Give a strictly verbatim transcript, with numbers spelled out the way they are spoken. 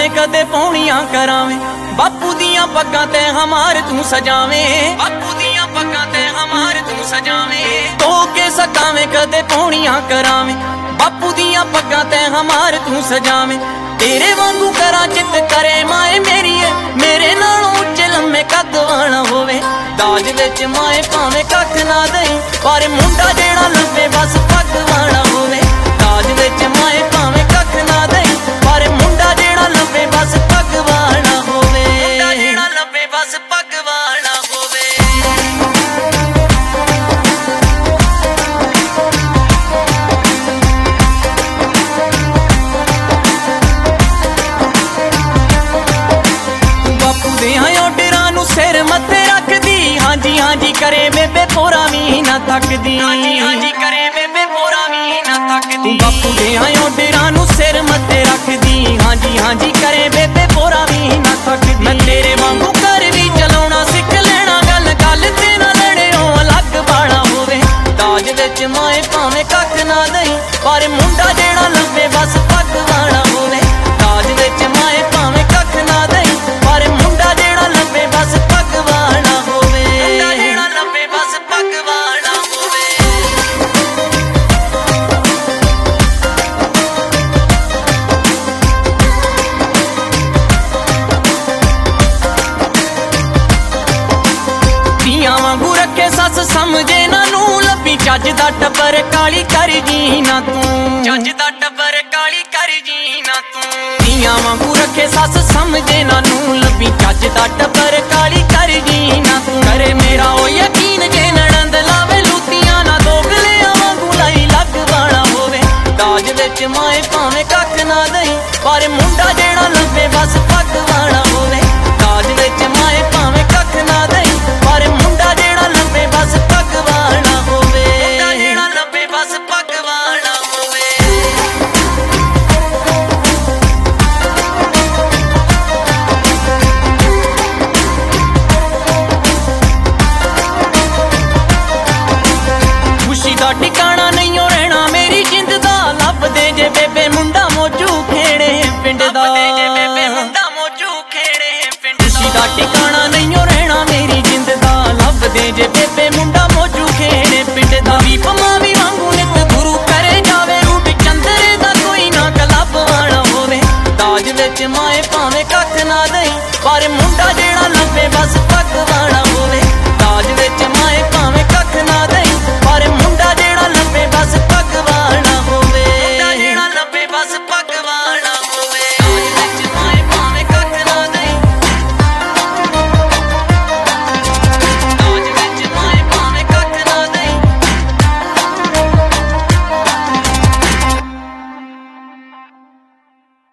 सिखावे कदे पौड़ियां करावे, बापू दियां पग्गां ते हमार तू सजावे, बापू दियां पग्गां ते हमार तू सजावे। तो के सकावे कदे पौड़ियां करावे, बापू दियां पग्गां ते हमार तू सजावे। तेरे वांगू करा चित करे माए मेरी है, मेरे नालों उच्चे लम्मे कद वाला होवे। दाज विच माए भावें कख ना दई, पर मुंडा जेड़ा लब्बे बस पग वाला होवे। दाज विच माए भावें कख ना दई, पर मुंडा जेड़ा लब्बे बस पग वाला होवे। मुंडा जेड़ा लब्बे बस पग वाला होवे। बापू दियां ओडरां नूं सिर मत्थे रखदी, हाँ जी हाँ जी करे बेबे पोरा भी ना थकदी, हाँ जी हाँ जी करे बेबे पोरा भी ना थकदी। बापू दियां ओडरां नूं सिर मत्थे रखदी, हाँ जी हाँ जी करे बेबे पोरा भी ना थकदी। मैं तेरे वांगू घर भी चलाउणा सिख लेना, गल गल ते ना लड़ियो अलग बाड़ा होवे। दाज विच माए भावें कख ना दई, पर मुंडा जेड़ा लब्बे बस पग वाला होवे। दाज विच माए भावें कख ना दई, पर मुंडा जेड़ा लब्बे बस पग वाला होवे। मुंडा जेड़ा लब्बे बस पग वाला होवे। धीआं वांगू रखे सस समझे ना नूं, लब्बी चज दा टब्बर काली कर जी ना तू, चज दा टब्बर काली कर जी ना तू। धीआं वांगू रखे सस समझे ना नूं, लब्बी चज दा टब्बर काली कर जी ना तू। करे मेरा ओ यकीन जे नड़ंद लावे लूतियां ना, दोगलियां वांगू लाई लग वाला होवे। दाज विच माए भावें कख ना दई, पर मुंडा जेड़ा लब्बे बस पग वाला होवे। दाज विच माए भावें कख ना दई, पर मुंडा जेड़ा लब्बे बस पग वाला होवे। मुंडा जेड़ा लब्बे बस पग वाला होवे। खुशी दा ठिकाना नहीं हो रहना मेरी जिंद दा, लब दे जे बेबे मुंडा मौजू खेड़े पिंड दा। खुशी दा ठिकाना नहीं हो रहना मेरी जिंद दा, लब दे जे बेबे मुंडा मौजू खेड़े पिंड दा। दीप मावी वांगू नित गुरु करे जावे, रूप चंदरे दा कोई ना कलब वाला होवे। दाज विच माए भावें कख ना दई, पर मुंडा जेड़ा लब्बे बस पग